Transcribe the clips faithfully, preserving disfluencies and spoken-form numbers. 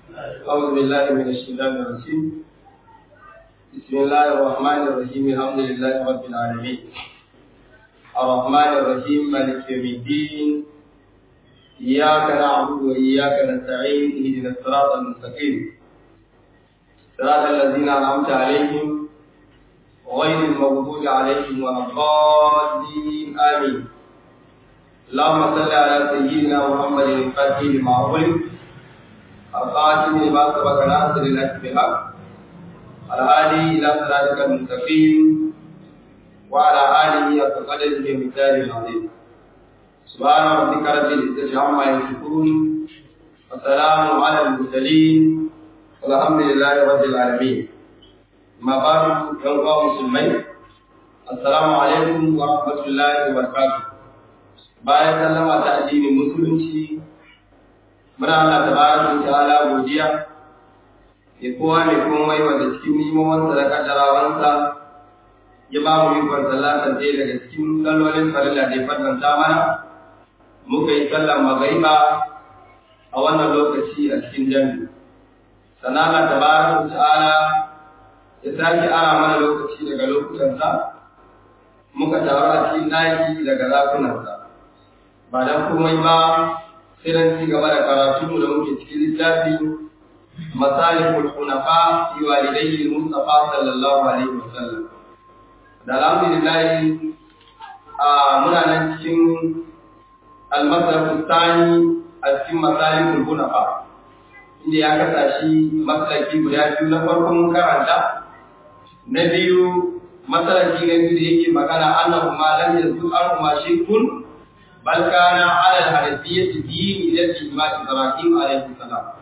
أعوذ بالله من الشيطان الرجيم. بسم الله الرحمن الرحيم. الحمد لله رب العالمين الرحمن الرحيم مالك يوم الدين. إياك نعبد وإياك نستعين. اهدنا الصراط المستقيم صراط الذين أنعمت عليهم غير المغضوب عليهم ولا الضالين آمين. اللهم صل على سيدنا محمد الفاتح لما أغلق القاتم لما سبق ناصر الحق بالحق الهادي إلى صراطك المستقيم وعلى آله حق قدره ومقداره العظيم. سبحان ربك رب العزة عما يصفون وسلام على المرسلين والحمد لله رب العالمين. ما بعد أيها المسلمين، السلام عليكم ورحمة الله وبركاته. bayan sallama ta addinin musulunci, muna Allah tabaraka ta'ala godiya ya kowa mai komai wanda cikin nimomansa da kaddarawansa ya ba mu ikon sallatan ɗaya daga cikin sallolin farilla da ya farlanta mana. Muka yi sallar magariba a wannan lokaci a cikin jami'i. Sannan Allah tabaraka ta'ala ya sake ara mana lokaci daga lokutansa, muka taru a cikin ɗaki daga zakunansa. Ba dan komai ba sai dan ci gaba da karatu da muke cikin littafin Masalihul Hunafa fi walidayhi Mustafa sallallahu alaihi wasallam. Da alhamdulillah a muna nan cikin al-masalih tsani a cikin Masalihul Hunafa, inda ya kasa shi masalaki guda biyu. Na farkon karanta, na biyu masalaki na biyu da yake magana annahu ma lam yazu arhuma shirkun bal kana ala al-hanafiyyah din allati ma Ibrahim alayhi salam.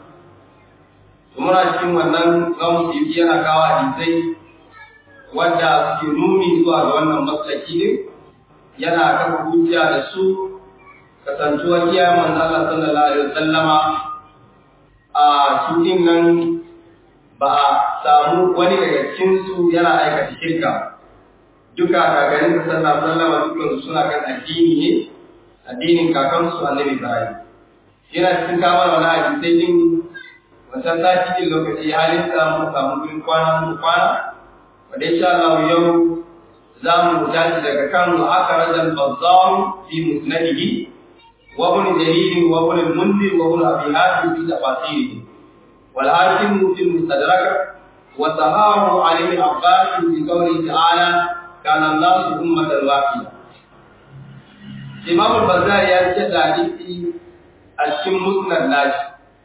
Muna cikin wannan zamu yi yana kawo hadisai wanda suke nuni zuwa ga wannan maslaki ne, yana kafa hujja da su kasantuwar iyayen manzo Allah sallallahu alaihi wasallama a cikin nan ba a samu wani daga cikin su yana aikata shirka. Duka kagarin sallallahu alaihi wasallama dukkan suna kan addini ne, addinin kakansu annabi Ibrahim. Yana cikin kamar wani hadisai din wancan sati din lokaci halin sa mu samu gurin kwana mu kwana, wanda insha Allah yau za mu tashi daga kan akhraj al-Bazzar fi musnadihi wa ibn Jarir wa ibn al-Mundhir wa ibn Abi Hatim fi tafasirihi wal Hakim fi al-Mustadrak wa sahahu Ali ibn Abbas fi qawlihi ta'ala kana an-nasu ummatan wahida. Imam al-Bazzar ya ce da hadisi a cikin musnad nashi,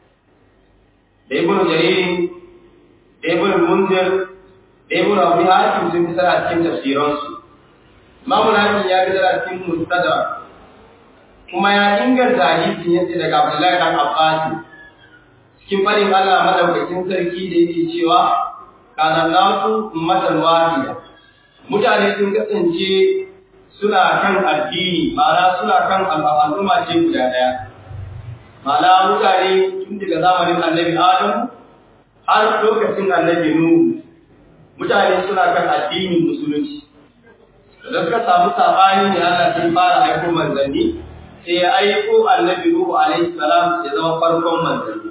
da Ibn Jarir, da Ibn Munzir, da Ibn Abi Hatim sun fitar a cikin tafsiransu. Imam al-Hakim ya fitar a cikin Mustadrak, kuma ya inganta hadisin yace daga Abdullahi ibn Abbas cikin farin Allah madaukakin sarki da yake cewa kana nasu ummatan wahida. Mutane sun kasance suna kan addini, ma'ana suna kan al'umma ce guda ɗaya. Ma'ana mutane tun daga zamanin annabi Adam har lokacin annabi Nuhu, mutane suna kan addinin musulunci. Da suka samu sabani ne Allah sai fara aiko manzanni, sai ya aiko annabi Nuhu alaihi salam ya zama farkon manzanni.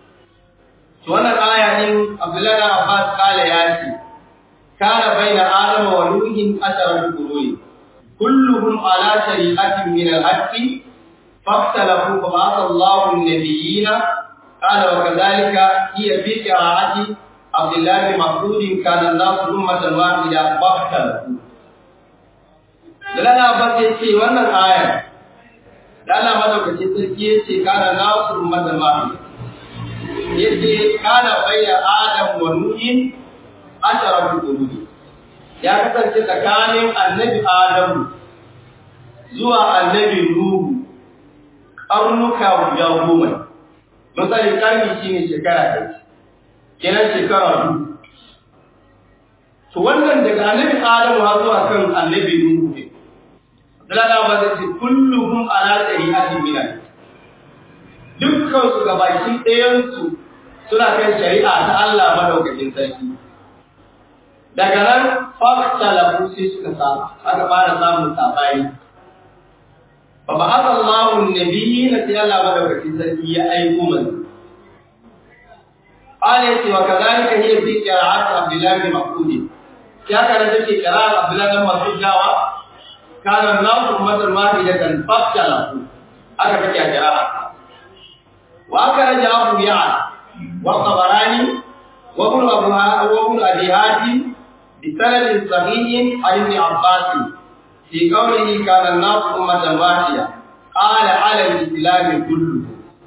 To wannan aya din Abdullahi Abbas kala ya ce kana baina Adam wa Nuhin asharatu quruni كلهم على شريعة من الحق فاختلفوا فبعث الله النبيين. قال وكذلك هي في قراءة عبد الله بن مسعود كان الناس أمة واحدة فاختلفوا. لنا بس يشي وانا الآية لنا ما لو كتير يشي كان الناس أمة واحدة يشي كان بين آدم ونوح عشرة قرون. Ya kasance tsakanin annabi Adamu zuwa annabi Nuhu ƙarnuka guda goma. Misali ƙarni shi ne shekara ɗaya, kenan shekara dubu. To wannan daga annabi Adamu har zuwa kan annabi Nuhu ne. Abdullahi ba zai ce kulluhum ala shari'atin min al. Dukkan su gabaki ɗayan su suna kan shari'a ta Allah madaukakin sarki. Daga nan faktalafu sai suka samu aka fara samun sabani. Fa ba'atha Allahu an-nabiyina sai Allah madaukakin sarki ya aiko manzo. قال يتي وكذلك هي في قراءات عبد الله بن مسعود يا كانت في قراءة عبد الله بن مسعود جاوا كان الناس أمة واحدة فاختلفوا هكذا في قراءة وأخرج أبو يعلى والطبراني وابن وابن أبي هاتم بسند صحيح عن ابن عباس في قوله كان الناس أمة واحدة قال على الإسلام كله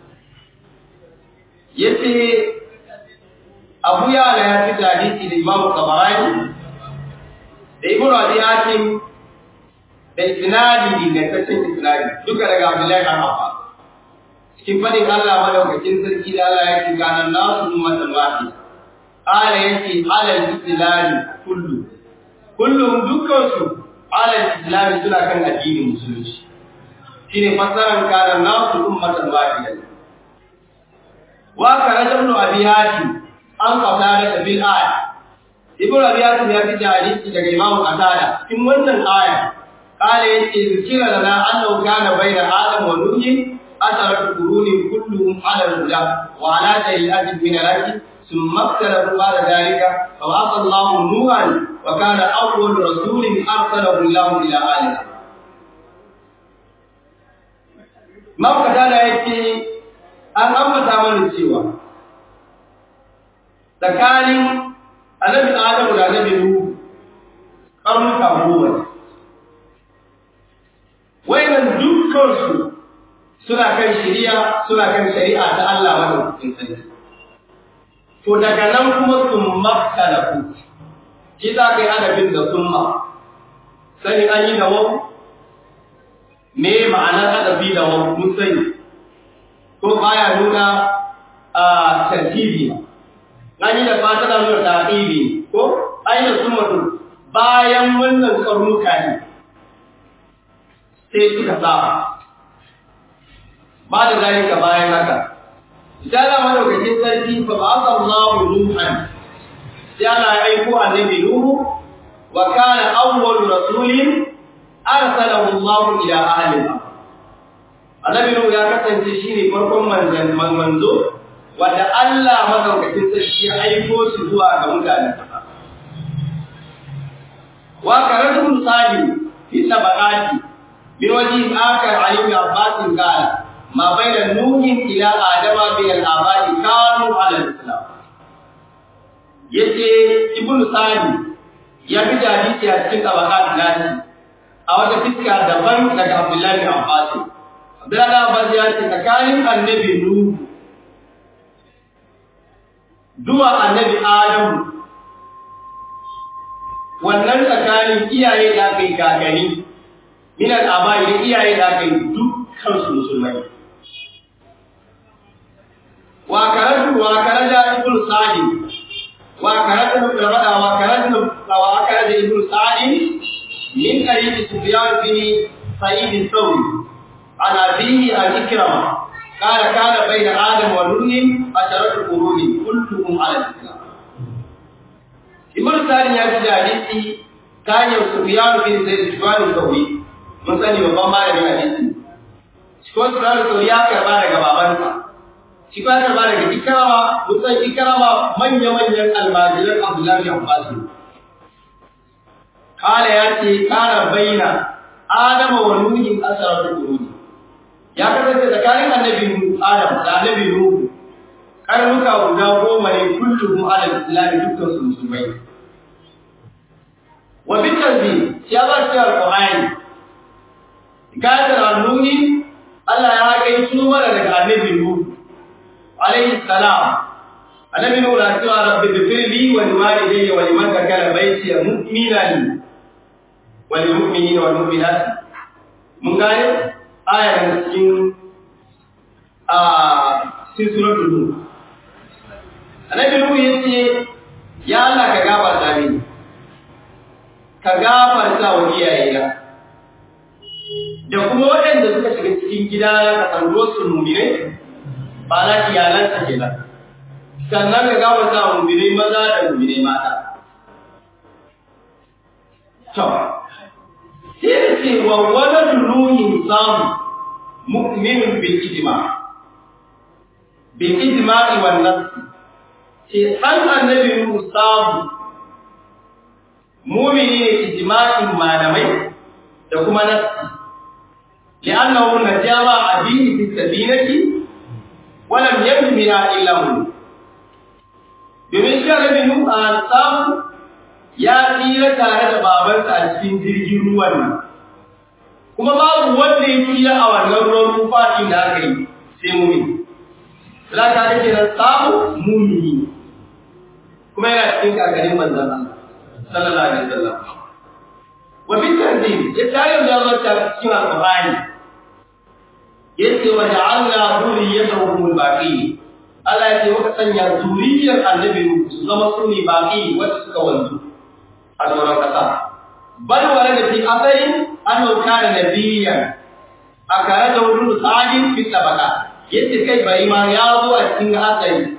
يتي أبو يعلى في حديث الإمام الطبراني ابن أبي هاتم بإسناد دينتين إسناد ذكر عبد الله بن عباس cikin fadin Allah madaukakin sarki da Allah yake kana nasu ummatan wahida ala yake ala al-islam kullu kullum dukkan su ala al-islam suna kan addinin musulunci shine fasaran kana nasu ummatan wahida wa kana ibn abi hatim an qatala bil aya ibn abi hatim ya fi hadisi daga imam qatada cikin wannan aya kale yake zikira lana annahu kana baina adam wa nuh أثر القرون كلهم على الهدى وعلى الأجل من الأجل ثم اختلفوا بعد ذلك فبعث الله نوحا وكان أول رسول أرسله الله إلى آله. ما قتال يأتي أن أمت عمل السوى تكالي النبي آدم والنبي نوح قرن كابوة وين الدكتور suna kan shari'a suna kan shari'a ta Allah madaukakin sarki to daga nan kuma sun maktalafu shi za ka yi adabin da summa sani an yi da wau me ma'anar adabi da wau mun sani ko baya nuna a tartibi an yi da fata da nuna tartibi ko an yi da summa bayan wannan karnuka ne sai suka saba بعد ذلك باين هكا جاء مدوكين سرتي فبعث الله نوحا جاء يعيقوا النبي نوح وكان أول رسول أرسله الله إلى أهل الأرض النبي نوح يا كسانتي شيني farkon manzon manzo wanda Allah madaukakin sarki ya aiko shi zuwa ga mutanen sa wa karatu sadi fi tabaqati bi wajhi akar ali bin abbas qala ما بين نوح إلى آدم بين الآباء كانوا على الإسلام. يجي ابن سعد يبي hadisi a cikin tabaqat nasi a wata fiska daban daga Abdullah bin Abbas. Abdullah bin Abbas ya ce tsakanin annabi Nuh zuwa annabi Adam wannan tsakanin iyaye da kai gagani min al-abai da iyaye da kai dukkan su musulmai. وأكرد وأكرد ابن سعد وأكرد ربنا وأكرد وأكرد ابن سعد من حديث سفيان بن سعيد الثوري عن أبيه عن إكرمة قال كان بين آدم ونوح عشرة قرون كلهم على الإسلام. ابن سعد يأتي حديثي كان سفيان بن سفيان الثوري من سنة وبما من حديثي. سفيان الثوري أكرم على بابانسا. shi ba ta ba daga ikrama musan ikrama manya manyan almajiran Abdullah bin Abbas kala yace kana baina Adam wa Nuh asaratu quruni ya kasance tsakanin annabi Adam da annabi Nuh karnuka guda goma ne kulluhum ala islam dukkan su musulmai wa bitanzi ya ba ta alqur'ani kada Nuh Allah ya kai su mara daga annabi Nuh عليه السلام النبي نقول يا رب اغفر لي ولوالدي ولمن دخل بيتي مؤمنا وللمؤمنين والمؤمنات من قال آية من سورة النور النبي نقول يتي يا الله كغفر تامين كغفر تا iyaye da kuma waɗanda suka shiga cikin gida ka tsaro su mu'mine ba na iyalansa kenan sannan ka gawa ta mu'mini maza da mu'mini mata to sai ce wa walad ruhin sam mu'minun bil ijma bil ijma'i wan nafs ce an annabi Musa mu'mini ne ijma'in malamai da kuma nafsi li'annahu najaba abihi fi sabinati wa lam yabni illa hu domin shi annabi Musa ya tsira tare da babansa a cikin jirgin ruwan nan kuma babu wanda ya tsira a wannan ruwan rufaɗi da aka yi sai mumini za ka ga kenan samu mumini kuma yana cikin kakarin manzon Allah sallallahu alaihi wasallam wa bi tanzim ya tare da Allah ta cikin alqur'ani yace wa ja'alna dhurriyyatahu al-baqi Allah ya ce muka sanya zuriyar annabi su zama sunni baqi wanda suka wanzu a doron kasa bal wala da fi asarin annahu kana nabiyyan akara da wudu sa'id fi tabaka yace kai bai ma ya zo a cikin asali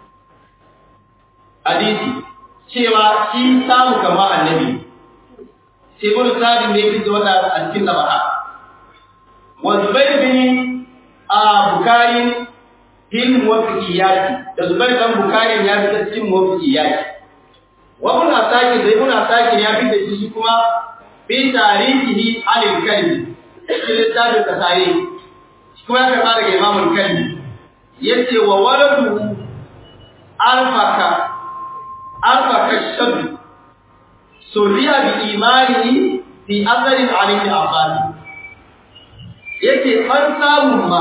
hadisi cewa shi samu kama annabi sai mun sa'id ne yake wata a cikin tabaka wa zubair bin bukari fil muwaffiqiyati da zubair dan bukari ya fi cikin muwaffiqiyati wa mun asaki da ibn asaki ya fi da shi kuma bi tarihi alil kalbi shi littafin kasai kuma ya fara ga imamul kalbi yace wa waladu alfaka alfaka shab suriya bi imanihi fi athari alayhi afad yace an samu ma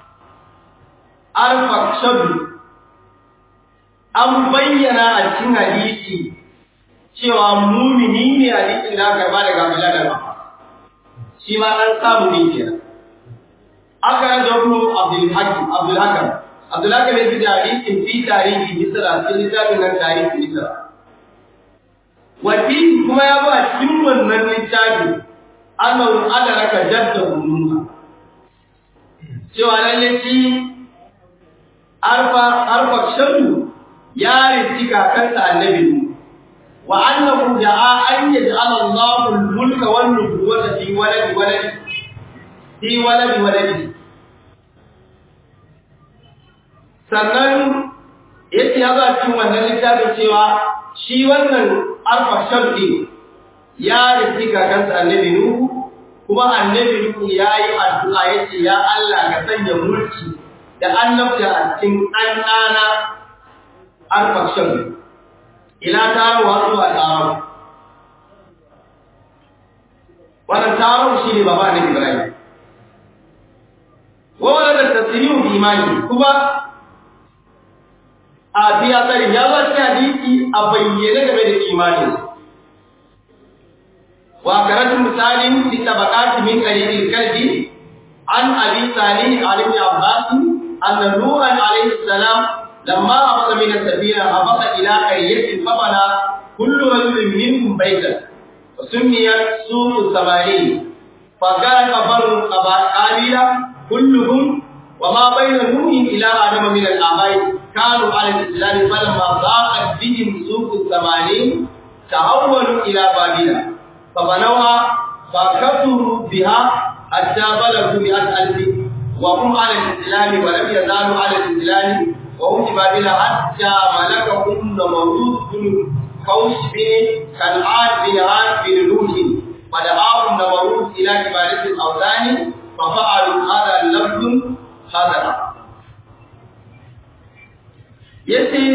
alfaka shab an bayyana a cikin hadisi cewa mumini ne a cikin da aka ba daga Abdullah da shi ma an samu ne kenan aka da Ibn Abdul Hakim Abdul Hakam Abdul Hakam ne da hadisin fi tarihi Misra cikin littafin nan tarihi Misra wati kuma ya ba cikin wannan littafi annahu adraka jadda nuha cewa lalle shi arfa arfa shadu ya ritika kansa annabi wa annahu ja'a an yaj'ala Allahu al-mulka wan nubuwwata fi waladi waladi fi waladi waladi sannan yace ya ba cikin wannan littafin cewa shi wannan arfa sharri ya ritika kansa annabi nuhu kuma annabi nuhu yayi addu'a yace ya Allah ka sanya mulki da annabta a cikin annana arfa sharri ila taro zuwa taro wannan taro shi ne baba ne Ibrahim wala da tasriyu bi imani kuma a biya tsari ya ba shi hadisi a bayyane game da imani wa karatu misalin fi tabaqat min qalil kalbi an abi salih alayhi abbas anna nuhan alayhi salam لما أبط من السفينة أبط إلى قرية فبنى كل رجل منهم بيتا وسميت سوق الثمانين فكان بنو قبائل كلهم وما بين نوح إلى آدم من الآباء كانوا على الإسلام فلما ضاقت بهم سوق الثمانين تحولوا إلى بابل فبنوها فكفروا بها حتى بلغوا مئة ألف وهم على الإسلام ولم يزالوا على الإسلام وهم بابل حتى ملكهم نمرود بن قوس بن كنعان بن عاد بن نوح فدعاهم نمرود إلى عبادة الأوثان ففعلوا هذا اللفظ هذا yace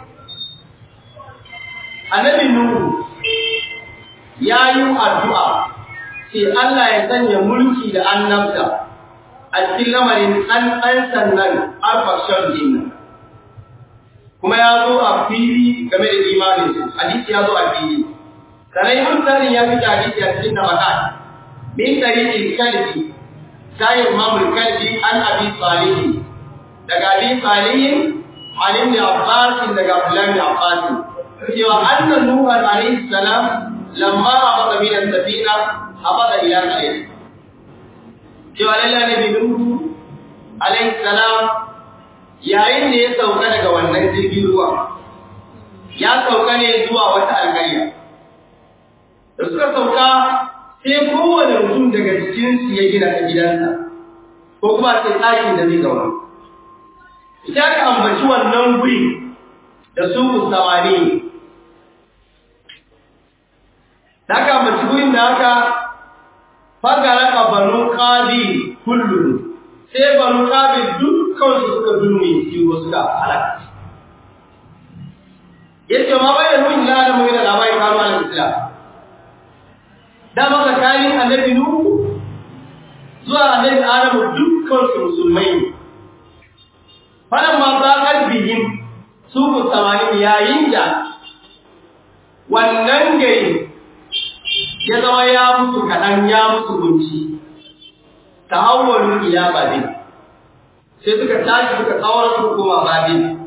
annabi nuhu yayi addu'a sai Allah ya sanya mulki da annabta a cikin lamarin an an sannan alfashar din kuma ya zo a fili game da imanin su hadisi ya zo a fili sanai mutarin ya fi hadisi a cikin nabakat min tariqil kalbi sai imamul kalbi an abi salih daga abi salih an ibn abbas daga abdullah ibn abbas cewa anna nuh alayhi salam lamma abada min as-safina abada ila al-ayy cewa lalle ne nuh alayhi salam yayin da ya sauka daga wannan jirgin ruwa ya sauka ne zuwa wata alƙarya da suka sauka sai kowane mutum daga cikinsu ya gina a gidansa ko kuma sai ɗakin da zai zauna ita ka ambaci wannan guri da suku samani. Daga mutumin da aka fagara ka banu qabil kullum, sai banu qabil dukkan su suka dulmi shi suka halaka. Yace ma bayan mun la da mu ila labai kanu al-islam. Da maka kai annabi nuhu zuwa annabi adamu dukkan su musulmai. Faran ma ba kalbihim su ku samani yayin da wannan gari ya zama ya mutu kaɗan ya mutu gunci ta hawar ila babin sai suka tashi suka tsawar su kuma babin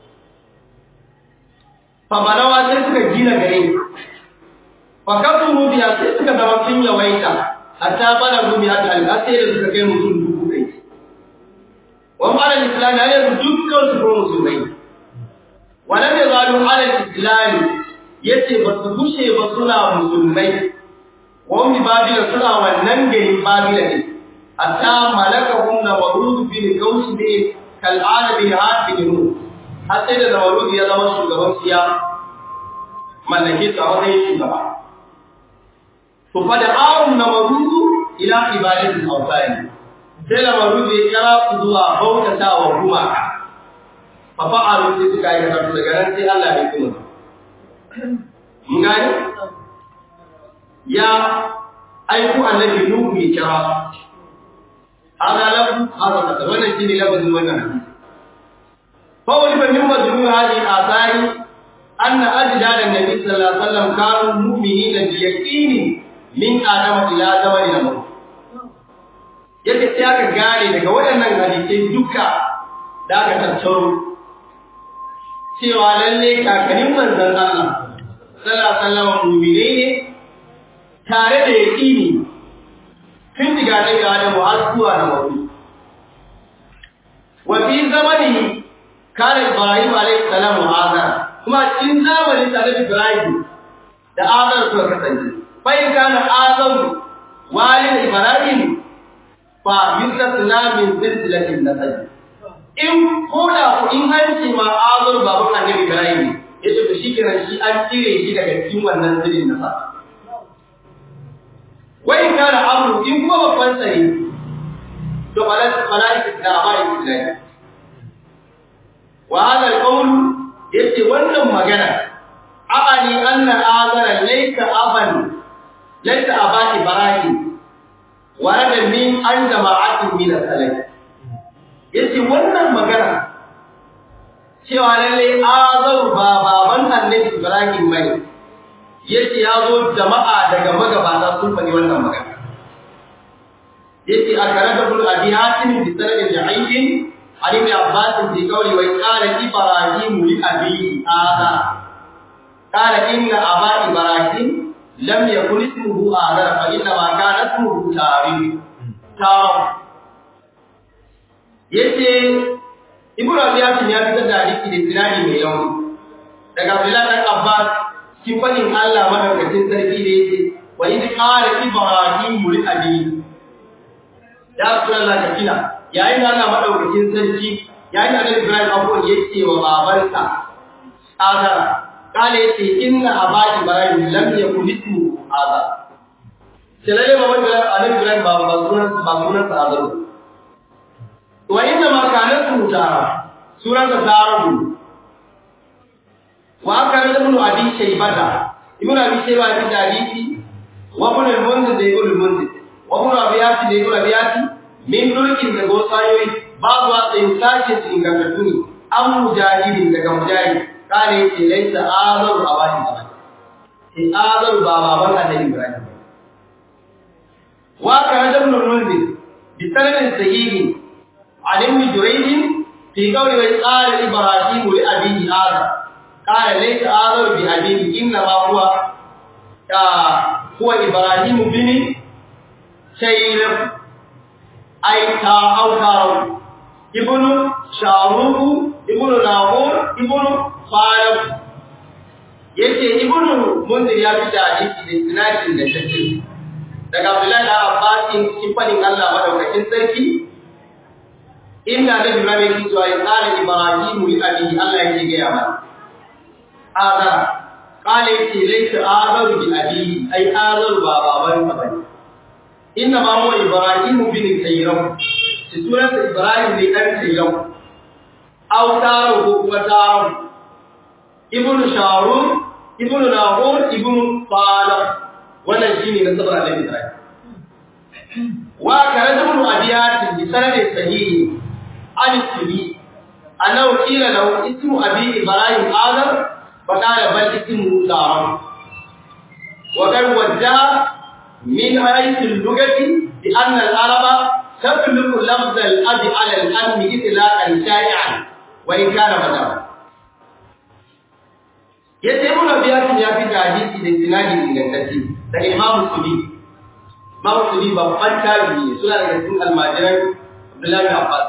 famanawa sai suka gina gari fakatun rubiya sai suka zama sun yawaita hatta bala rubiya ta alƙasai da suka kai mutum dubu kai wani alal islami har yanzu dukkan su kuma musulmai wani ne zalu alal islami yace ba su gushe ba suna musulmai wani babila suna wannan gari babila ne hatta malakahum nawarud bin kaus ne kal'ana bin had bin nu har sai da nawarud ya zama shugaban siya mallake ta wani shugaba to fa da awun nawarud ila ibadatul awtani sai nawarud ya kira su zuwa bautata wa gumaka fa fa'alu sai suka yi karatu daga nan sai Allah ya kuma mun gani ya aiku annabi nuhu ya kira hada lahu hada wannan shine lafazin wannan fa wani ban yin majmu hadi asari anna ajdad annabi sallallahu alaihi wasallam kanu mu'minina bi yaqini min adama ila zamani namu yake sai aka gane daga waɗannan hadisi duka da aka tattaro cewa lalle kakanin manzon Allah sallallahu alaihi wasallam mu'mine ne tare da yaqini tun diga daga Adamu har zuwa na Muhammad wa fi zamani kana Ibrahim alaihi salam azar kuma cikin zamanin da Ibrahim da azar suka kasance fa in kana azar walid Ibrahim fa yustasna min silsilatin nasab in koda in hanci ma azar baban annabi Ibrahim yace to shikenan shi an cire shi daga cikin wannan zirin nasab wai kana amru in kuma babban sani to malaika da abai islami wa hada alqawl yace wannan magana abani anna azara laysa aban laysa aba ibrahim warada min an jama'atin min as-salaf yace wannan magana cewa lalle azaru ba baban annabi ibrahim bane yace yazo jama'a daga magabata sun fadi wannan magana yace akaradatul abiyatin bi sanadin da'ifin ali ibn abbas bi qawli wa qala ibrahim li abi ada qala inna aba ibrahim lam yakun ismuhu ada fa inna ma kana ismuhu tarif tarif yace ibnu abiyatin ya fitar da hadisi da sinadi mai yawa daga abdullah dan abbas cikin fadin Allah madaukakin sarki da yake wa idh qala ibrahim li abi ya Allah ka kina yayin da Allah madaukakin sarki yayin da Ibrahim abuwan yake wa babansa azara kale yace inna aba ibrahim lam yakun ismu azara sai baban da annabi Ibrahim ba ba sunan ba sunan sa azara wa inna ma kana tara suran da tarabu wa kana ibn abi shaybata ibn abi shayba bi dalili wa ibn al-munzir da ibn al-munzir wa ibn abiyati da ibn abiyati min dulkin da gosayoyi babu wa tsayin sake ingantattu ne an mujahidin daga mujahid kare ce laisa azaru abadi ba sai azaru ba baban annabi Ibrahim wa kana ibn al-munzir bi sanadin sahihi an ibn jurayd fi qawli wa qala ibrahim li abihi azar قال ليس آذر بأبيه إنما هو هو إبراهيم بن شيلب أي تا أو تارو ابن شاروق ابن ناهور ابن خالد yace ibnu munzir ya fi da hadisi da sinadin da take daga Abdullahi da Abbas cikin fadin Allah madaukakin sarki inda Nabi Ibrahim ya ce wa qala ibrahim li abihi Allah yake ga yawa azara qala yace laysa azaru bi abi ai azaru ba baban sa bane inna ma huwa ibrahim bin kayram sunan ibrahim ne dan kayram aw taro ko kuma taro ibnu sharun ibnu nahur ibnu qala wannan shine nasabar alaihi ibrahim wa karatu abiyat bi sanad sahih al-subi annahu qila lahu ismu abi ibrahim azar فقال بل اسمه تارم وقد وجه من حيث اللغة بأن العرب تطلق لفظ الأب على الأم إطلاقا شائعا وإن كان مجازا يتم نبيات يا في حديث الاسناد الانتسي ده امام السبي امام السبي babban tabi'i suna daga cikin almajiran Abdullahi bin Abbas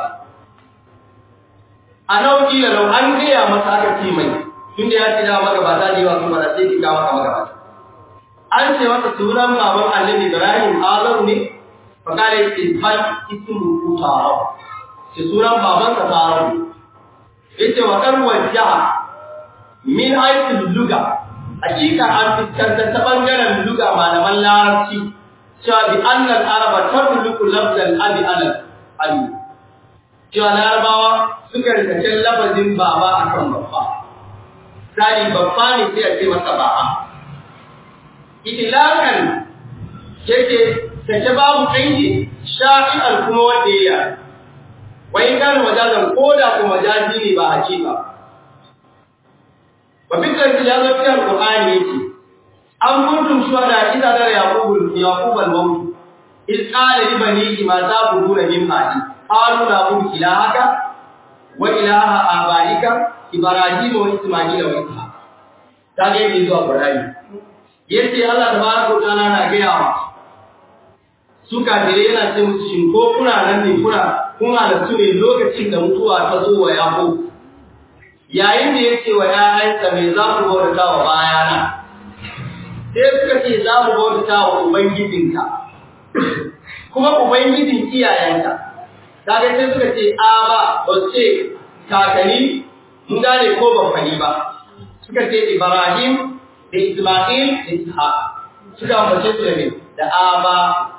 annabi kila lau an gaya masa aka ce mai tunda ya ce da maka ba ta jiwa kuma da sai ki ga maka maka an ce masa sunan baban Annabi Ibrahim Azar ne fa kare isfal ismu utara ce sunan baban sa Taro yace wa kan wajha min aitul luga hakika an fitar ta bangaren luga malaman larabci cewa bi annal araba tarluku lafzal abi alal ali cewa larabawa suka rikace lafazin baba akan babba sai babba ne sai a ce masa ba'a itilakan yake take babu kanji sha'i'ar kuma wanda ya wai kan majazan koda ko majazi ne ba hakika wa bidan ya zo cikin alqur'ani yake an kuntum shuhada idza dara yaqub yaqub al-maut iz qala li banihi ma ta'buduna min ba'di qalu na'budu ilahaka wa ilaha abaika Ibrahim wa Isma'il wa Ishaq kage ne zuwa Qur'ani yace Allah tabaraka wa ta'ala na ga yawa suka dire yana ce musu shin ko kuna nan ne kuna kuna da tune lokacin da mutuwa ta zo wa Yaqub yayin da yace wa ƴaƴansa me za ku bauta wa bayana sai suka ce za mu bauta wa ubangijinka kuma ubangijin iyayenka kage sai suka ce a ba ba ce kakani mun gane ko ban fani ba suka ce Ibrahim da Isma'il da Ishaq suka ambace su ne da aba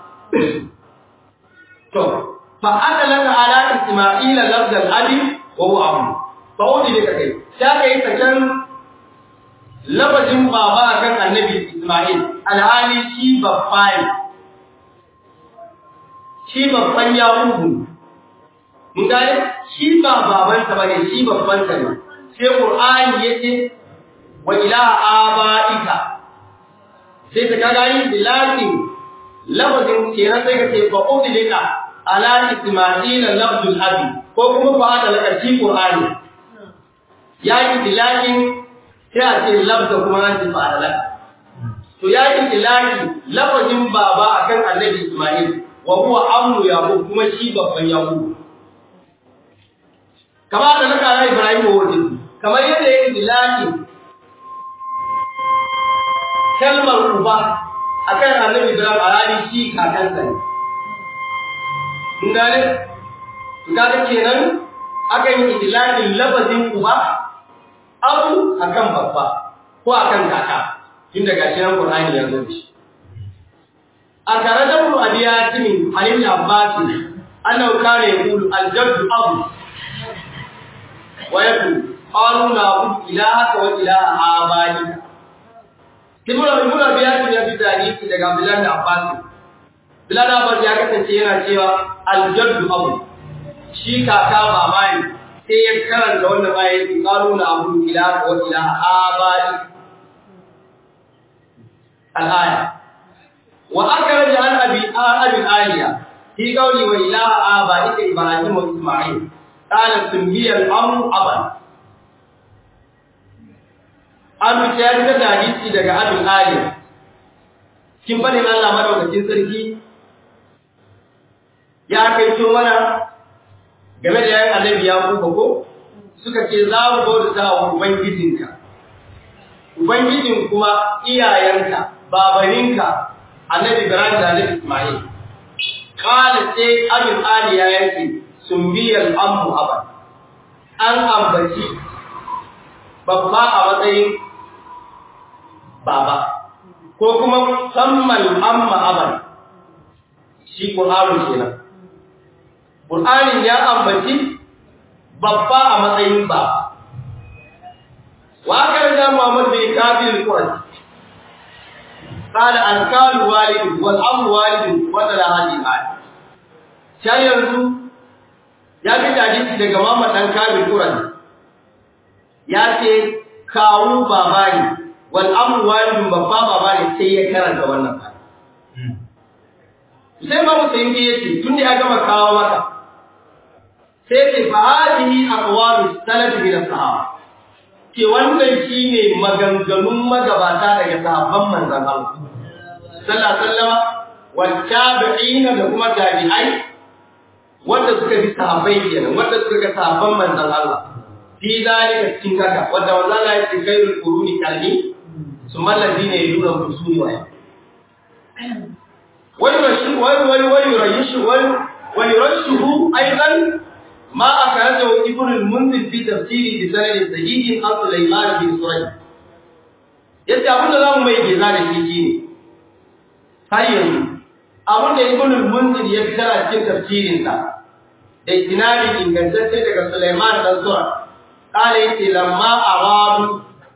to fa adalaka ala Isma'il lafzal abi wa huwa abu fa wudi da kai sai kai sakan lafazin baba akan annabi Isma'il alhali shi babban shi babban yahudu mun gane shi ba babansa bane shi babban sa ne sai Qur'ani yace wa ilaha abaika sai ta kaga yin bilatin lafazin kenan sai ka ce fa udlika ala Isma'il lafzul abi ko kuma fa da lakaci Qur'ani ya yi bilatin sai a ce lafza kuma an ji fa da to ya yi bilatin lafazin baba akan annabi Isma'il wa huwa amru yaqub kuma shi babban yaqub kamar da naka rai Ibrahim wajen kamar yadda yake dilaki kalmar uba akan annabi Ibrahim alali shi kakansa ne kun gane kaga kenan akan yi dilaki lafazin uba abu akan babba ko akan kaka tun daga cikin Qur'ani ya zo shi akarajan ru'adiyatin alim Abbas annahu kana yaqulu al-jaddu abu ويقول قالوا نعبد إلهك وإله آبائك Ibn Ibn Abiyat ya bi hadisi daga Abdullah bin Abbas Bilal Abbas ya kasance yana cewa al-jaddu abu shi kaka baba ne sai ya karanta wannan ayati qalu na'budu ilahaka wa ilaha abaik al-aya wa akhraj an abi abi aliya fi qawli wa ilaha abaika Ibrahim wa Isma'il قال سمي الامر ابا an ya da hadisi daga abin ali kin fadin Allah madaukakin sarki ya kai to mana game da yayin annabi ya kuka ko suka ce za mu bauta wa ubangijinka ubangijin kuma iyayenka babaninka annabi Ibrahim da annabi Isma'il kana sai abin ali ya yake sumbiyar ammu abad an ambaci babba a matsayin baba ko kuma sammal amma aban shi Qur'ani kenan Qur'ani ya ambaci babba a matsayin baba wa karja Muhammad bin Kabil al-Qurani qala al-qalu walid wal amru walid wa tala hadi al sai yanzu ya fi hadisi daga Muhammad dan Kabil al-Qurani ya ce kawu baba ne wal amru walid babba baba ne sai ya karanta wannan fa sai ba mu sai yace tunda ya gama kawo maka sai ce fa hadihi aqwalu salaf min as-sahaba ke wannan shine maganganun magabata daga sahabban manzon Allah sallallahu alaihi wasallam wa tabi'ina da kuma tabi'ai wanda suka bi sahabbai kenan wanda suka ga sahabban manzon Allah fi zalika cikin haka wanda wanda Allah ya ce khairul quruni qarni summa alladhina yaduna rusuli wa ويرشه ويرشه ويرشه أيضا ما أخرجه ابن المنذر في تفسيره بسند صحيح عن سليمان بن سريج yace abin da zamu mai geza da shi shine har yanzu abin da ibn al-munzir ya fitar a cikin tafsirin sa da isnadi ingantacce daga Sulaiman dan Sura kale yace lamma aradu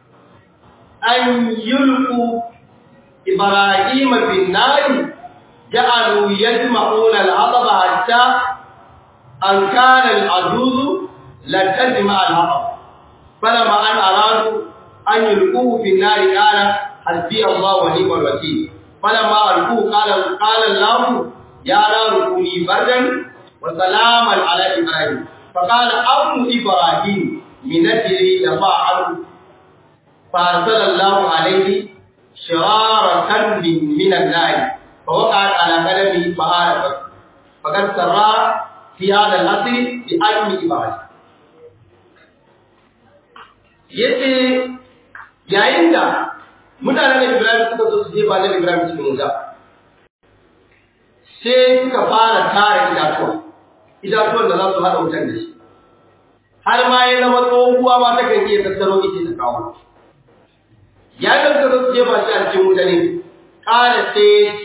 an yulqu Ibrahim bin Nari جعلوا يجمعون العطب حتى أن كان العجوز لا تجمع العطب فلما أن أرادوا أن يلقوه في النار قال حسبي الله ونعم الوكيل فلما ألقوه قال قال الله يا نار كوني بردا وسلاما على إبراهيم فقال أم إبراهيم من أجل يفعل فأرسل الله عليه شرار كلب من النار فوقعت على قدمه فعارفت فقد سرى في هذا الأصل بأجم إبراهيم yace yayin da mutanen Ibrahim suka zo su je ba da Ibrahim cikin wuta sai suka fara tare itatuwa itatuwan da za su haɗa wutar da shi har ma ya zama tsohuwa ma ta kan iya tattaro ita ta kawo yayin da suka zo su je ba shi a cikin wuta ne ƙara sai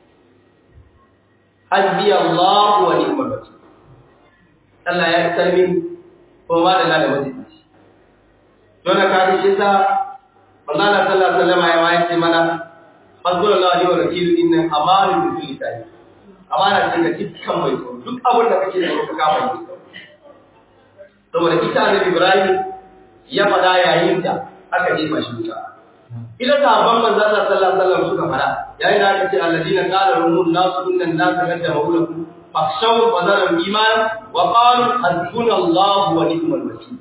hasbi Allah wa ni'mal wakeel Allah ya sarmi ko ma da lalle wani don ka ga shi sa Allah sallallahu alaihi wasallam ya mai ce mana hasbunallahu wa wakeel inna amanu bi kulli shay amana ce ga dukkan mai tsoro duk abin da kake tsoro ka kama shi saboda ita Annabi Ibrahim ya fada yayin da aka jefa shi wuta ila sahabban manzon Allah sallallahu alaihi wasallam suka fara yayin da aka ce alladina qala lahum nasu innan nasa qad jama'u fakhshaw fadara iman wa qalu hasbunallahu wa ni'mal wakeel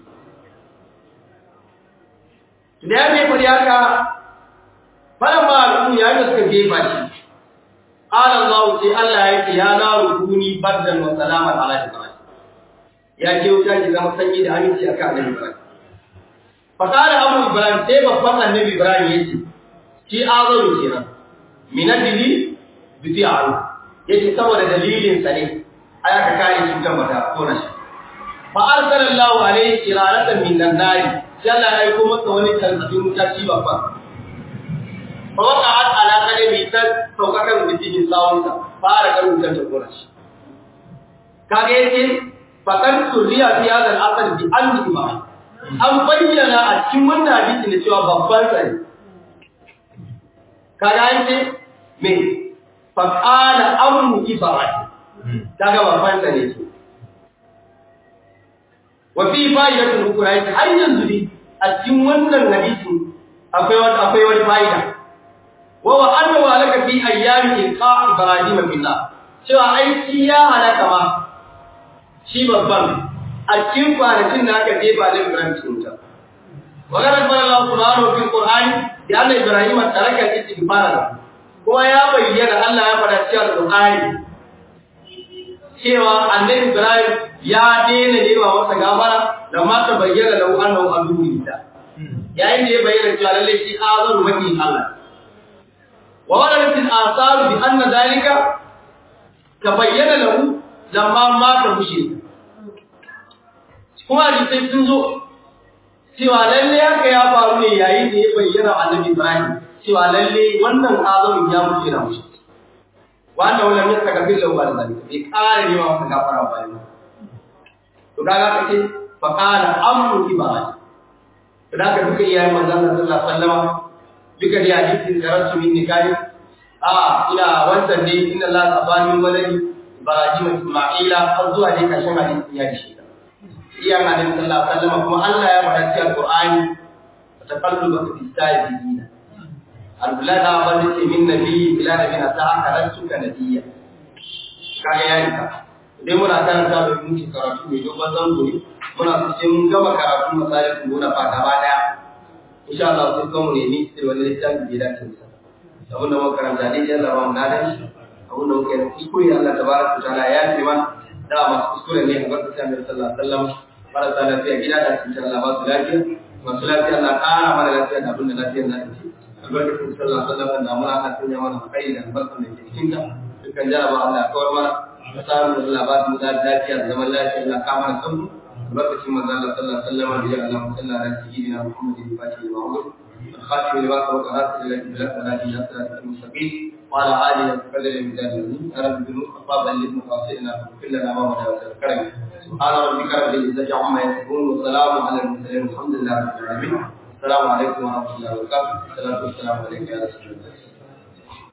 da ya ne fari haka fara ba al'umma yayin da suka jefa shi qala Allah sai Allah ya ce ya naru kuni bardan wa salaman ala ibrahim ya ce wuta ki zama sanyi da aminci akan annabi Ibrahim fakara abu Ibrahim sai babban annabi Ibrahim yace shi azaru kenan minadili bifi'al yace saboda dalilin sa ne aya ka kare shi kan mata ko na shi fa arsalallahu alayhi qiraratan minan nari jalla ya ko masa wani tanzabin wuta shi babban fa waqa'at ala qadami ta saukakan bitin sawunta fara garin wutar ta kora shi kage yace fakar suriya fi hadal asal bi anni ibrahim an bayyana a cikin wannan hadisi ne cewa babban tsari kaga yace me fa qala ammu ibrahim kaga babban tsari ce wa fi fa'idatul ukra har yanzu dai a cikin wannan hadisi akwai wani akwai wani fa'ida wa wa anna wa laka fi ayyami ilqa ibrahim billah cewa aiki ya halaka ma shi babban a cikin kwanakin da aka jefa da Ibrahim cikin wuta. Wagarar fara Allah subhanahu fil Qur'ani da Allah Ibrahim taraka istighfara kuma ya bayyana Allah ya fara cewa Qur'ani cewa annabi Ibrahim ya daina nema masa gafara da ma ta bayyana da annahu abdul da yayin da ya bayyana cewa lalle shi azaru maki Allah wa waladat al asar bi anna zalika tabayyana lahu lamma mata mushrik kuma da sai sun zo cewa lalle haka ya faru ne yayin da ya bayyana annabi Ibrahim cewa lalle wannan azumin ya mutu yana mushi wanda wannan ne kaga bil lawa da zalika bai kare ne ma gafara ba ne to kaga kace fa qala amru ibrahim to da ka duka iyayen manzon Allah sallallahu alaihi wasallam duka da hadisin karatu min nikai a ila wannan ne inna Allah tabani waladi ibrahim isma'ila har zuwa ne kashin hadisin ya dishi iyayen annabi sallallahu alaihi wasallam kuma Allah ya faɗa cikin Qur'ani taqallubu fi sajidina Abdullah da Abbas ce min nabi ila nabi na ta aka rantuka nabiyya kaga yayi ka dai muna karanta da mun karatu mai dogon zango ne muna cikin mun gama karatu misalin gona fa gaba daya insha Allah sai kuma ne ni sai wani littafi da dace sa abun da mun karanta dai Allah ba mu nadan shi abun da muke yi koyi Allah tabaraka taala ya yi man da masu kuskure ne a barka sai Annabi sallallahu alaihi wasallam marasa lafiya gida da insha Allah ba su lafiya masu lafiya Allah ƙara mana lafiya da abin da lafiyar na ce albarkatun sallallahu alaihi wasallam da muna kan tunya mana kai da albarkatun da ke cikin ta dukkan jaraba Allah kawar mana samu da Allah ba mu da lafiya da zaman lafiya Allah ka mana sauki albarkatun manzo Allah sallallahu alaihi wasallam da Allah sallallahu alaihi sayyidina Muhammadin fatihi wa umur الخاتم لما سبق ناصر الى البلاد ولا الى المستقيم وعلى اله وصحبه المجاهدين رب بالمصطفى بلغ مقاصدنا وكل لنا ما مدى الكرم سبحان ربك رب العزه عما يصفون وسلام على المرسلين والحمد لله رب العالمين السلام عليكم ورحمه الله وبركاته الصلاه والسلام عليك يا رسول الله